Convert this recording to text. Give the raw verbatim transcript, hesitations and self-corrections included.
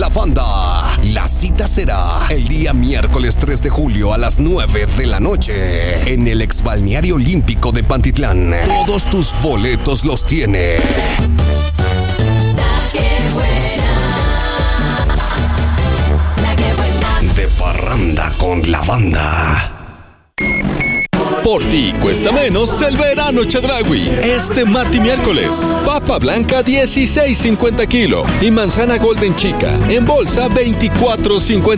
banda. La cita será el día miércoles tres de julio a las nueve de la noche en el exbalneario olímpico de Pantitlán. Todos tus boletos los tiene De Parranda con la Banda. Por ti cuesta menos el verano Chedraui. Este martes y miércoles. Papa blanca dieciséis cincuenta kilo y manzana golden chica en bolsa veinticuatro cincuenta.